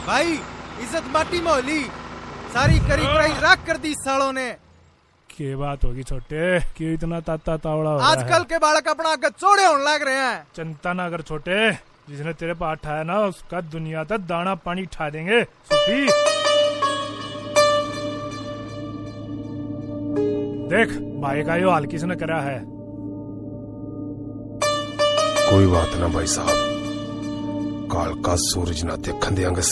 भाई इज्जत माटी मोली सारी करी कराई राख कर दी सालों ने। क्या बात होगी छोटे, क्यों इतना ताता तावड़ा हो रहा है? आजकल के बालक अपना आगे चौड़े होने लग रहे हैं। चिंता ना कर छोटे, जिसने तेरे पास उठाया ना उसका दुनिया तक दाना पानी उठा देंगे। सुखी देख भाई का यो हाल किसने करा है। कोई बात ना भाई साहब, काल का सूरज ना देखन देंगे